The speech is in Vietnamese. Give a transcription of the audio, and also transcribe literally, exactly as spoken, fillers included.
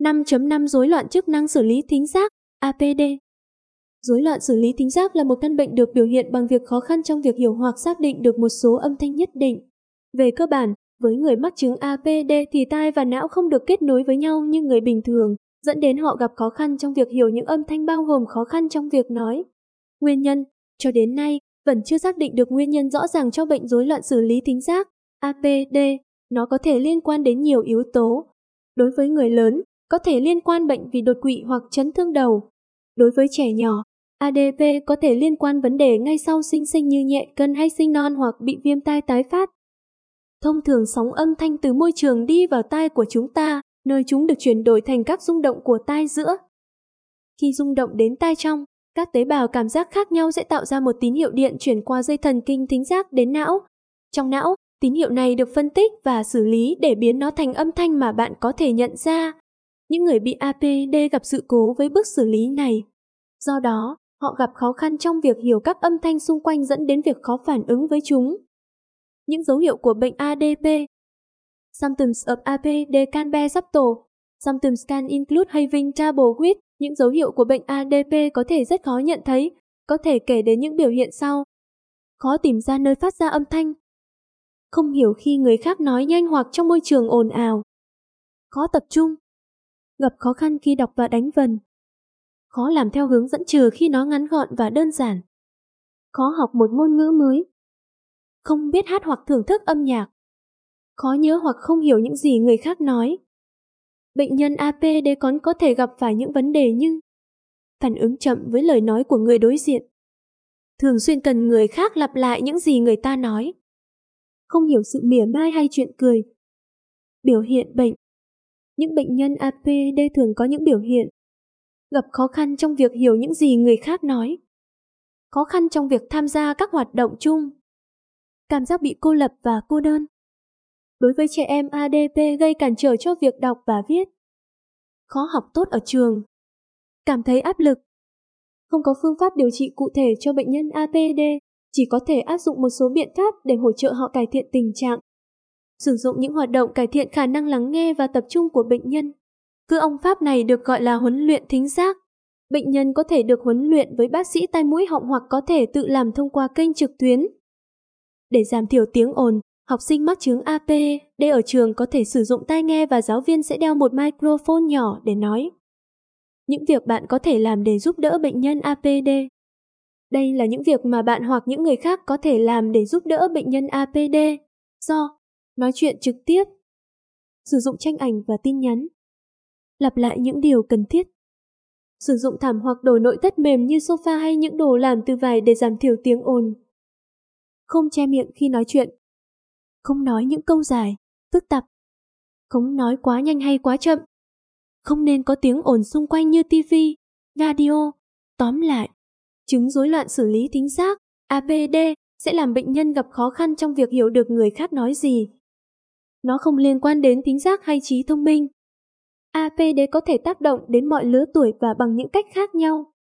năm chấm năm Rối loạn chức năng xử lý thính giác, A P D. Rối loạn xử lý thính giác là một căn bệnh được biểu hiện bằng việc khó khăn trong việc hiểu hoặc xác định được một số âm thanh nhất định. Về cơ bản, với người mắc chứng A P D thì tai và não không được kết nối với nhau như người bình thường, dẫn đến họ gặp khó khăn trong việc hiểu những âm thanh, bao gồm khó khăn trong việc nói. Nguyên nhân, cho đến nay, vẫn chưa xác định được nguyên nhân rõ ràng cho bệnh rối loạn xử lý thính giác, A P D. Nó có thể liên quan đến nhiều yếu tố. Đối với người lớn, có thể liên quan bệnh vì đột quỵ hoặc chấn thương đầu. Đối với trẻ nhỏ, A D P có thể liên quan vấn đề ngay sau sinh sinh như nhẹ cân hay sinh non hoặc bị viêm tai tái phát. Thông thường sóng âm thanh từ môi trường đi vào tai của chúng ta, nơi chúng được chuyển đổi thành các rung động của tai giữa. Khi rung động đến tai trong, các tế bào cảm giác khác nhau sẽ tạo ra một tín hiệu điện chuyển qua dây thần kinh thính giác đến não. Trong não, tín hiệu này được phân tích và xử lý để biến nó thành âm thanh mà bạn có thể nhận ra. Những người bị A P D gặp sự cố với bước xử lý này. Do đó, họ gặp khó khăn trong việc hiểu các âm thanh xung quanh, dẫn đến việc khó phản ứng với chúng. Những dấu hiệu của bệnh A D P. Symptoms of A P D can be subtle. Symptoms can include having trouble with. Những dấu hiệu của bệnh A D P có thể rất khó nhận thấy, có thể kể đến những biểu hiện sau. Khó tìm ra nơi phát ra âm thanh. Không hiểu khi người khác nói nhanh hoặc trong môi trường ồn ào. Khó tập trung. Gặp khó khăn khi đọc và đánh vần. Khó làm theo hướng dẫn trừ khi nó ngắn gọn và đơn giản. Khó học một ngôn ngữ mới. Không biết hát hoặc thưởng thức âm nhạc. Khó nhớ hoặc không hiểu những gì người khác nói. Bệnh nhân A P D còn có thể gặp phải những vấn đề như phản ứng chậm với lời nói của người đối diện. Thường xuyên cần người khác lặp lại những gì người ta nói. Không hiểu sự mỉa mai hay chuyện cười. Biểu hiện bệnh. Những bệnh nhân A P D thường có những biểu hiện gặp khó khăn trong việc hiểu những gì người khác nói. Khó khăn trong việc tham gia các hoạt động chung. Cảm giác bị cô lập và cô đơn. Đối với trẻ em, A D P gây cản trở cho việc đọc và viết. Khó học tốt ở trường. Cảm thấy áp lực. Không có phương pháp điều trị cụ thể cho bệnh nhân A P D, chỉ có thể áp dụng một số biện pháp để hỗ trợ họ cải thiện tình trạng. Sử dụng những hoạt động cải thiện khả năng lắng nghe và tập trung của bệnh nhân. Phương pháp này được gọi là huấn luyện thính giác. Bệnh nhân có thể được huấn luyện với bác sĩ tai mũi họng hoặc có thể tự làm thông qua kênh trực tuyến. Để giảm thiểu tiếng ồn, học sinh mắc chứng A P D ở trường có thể sử dụng tai nghe và giáo viên sẽ đeo một microphone nhỏ để nói. Những việc bạn có thể làm để giúp đỡ bệnh nhân A P D. Đây là những việc mà bạn hoặc những người khác có thể làm để giúp đỡ bệnh nhân A P D. Do nói chuyện trực tiếp, sử dụng tranh ảnh và tin nhắn, lặp lại những điều cần thiết, sử dụng thảm hoặc đồ nội thất mềm như sofa hay những đồ làm từ vải để giảm thiểu tiếng ồn. Không che miệng khi nói chuyện. Không nói những câu dài, phức tạp. Không nói quá nhanh hay quá chậm. Không nên có tiếng ồn xung quanh như ti vi, radio. Tóm lại, chứng rối loạn xử lý thính giác, A P D, sẽ làm bệnh nhân gặp khó khăn trong việc hiểu được người khác nói gì. Nó không liên quan đến thính giác hay trí thông minh. A P D có thể tác động đến mọi lứa tuổi và bằng những cách khác nhau.